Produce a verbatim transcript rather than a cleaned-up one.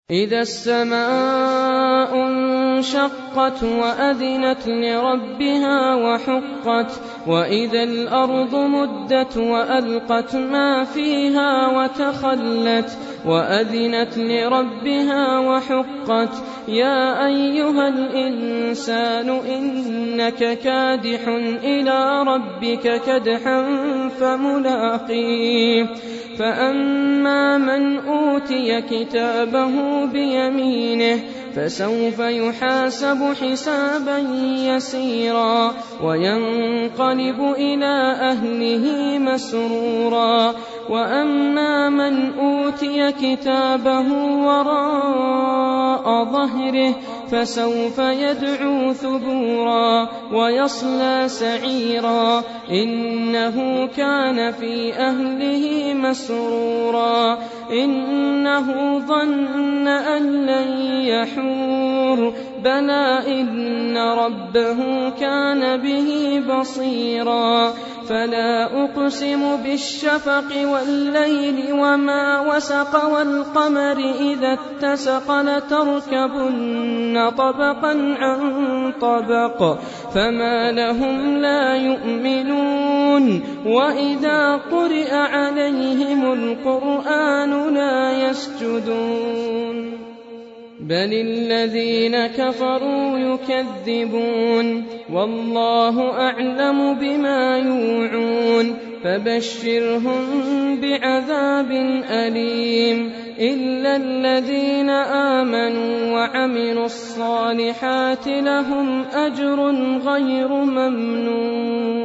إذا السماء انشقت وأذنت لربها وحقت وإذا الأرض مدت وألقت ما فيها وتخلت وأذنت لربها وحقت يا أيها الإنسان إنك كادح إلى ربك كدحا فملاقيه فأما من أوتي كتابه بيمينه فسوف يحاسب حسابا يسيرا وينقلب إلى أهله مسرورا وأما من أوتي كتابه وراء ظهره فسوف يدعو ثبورا ويصلى سعيرا إنه كان في أهله مسرورا إنه ظن أن لن يحور بلى إن ربه كان به بصيرا فلا أقسم بالشفق والليل وما وسق والقمر إذا اتسق لتركبن طبقا عن طبق فما لهم لا يؤمنون وإذا قرئ عليهم القرآن لا يسجدون بل الذين كفروا يكذبون والله أعلم بما يوعون فبشرهم بعذاب أليم إلا الذين آمنوا وعملوا الصالحات لهم أجر غير ممنون.